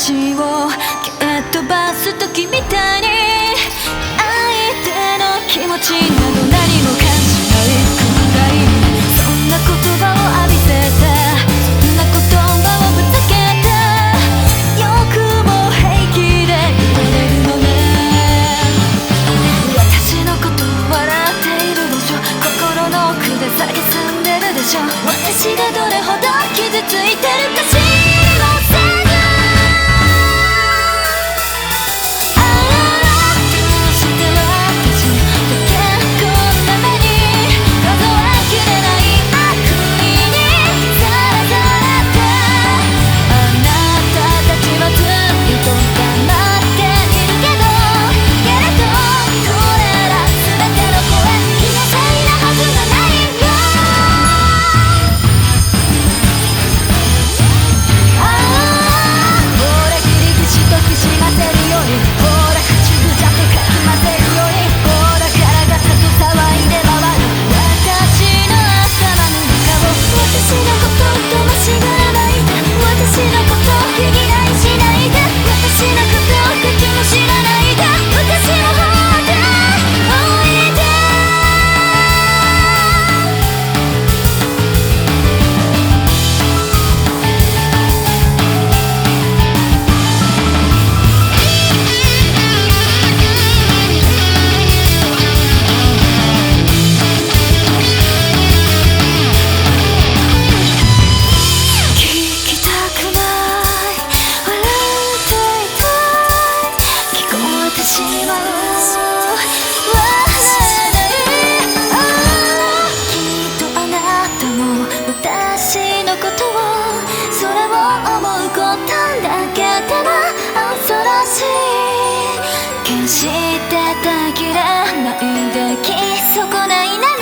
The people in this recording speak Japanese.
話を蹴っ飛ばす時みたいに相手の気持ちなど何も感じないくらいそんな言葉を浴びせたそんな言葉をぶつけたよくも平気で言われるのね私のこと笑っているでしょ心の奥で蔑んでるでしょ私がどれほど傷ついてるか知りません私のことをそれを思うことだけでも恐ろしい決してたきらないでき損ないな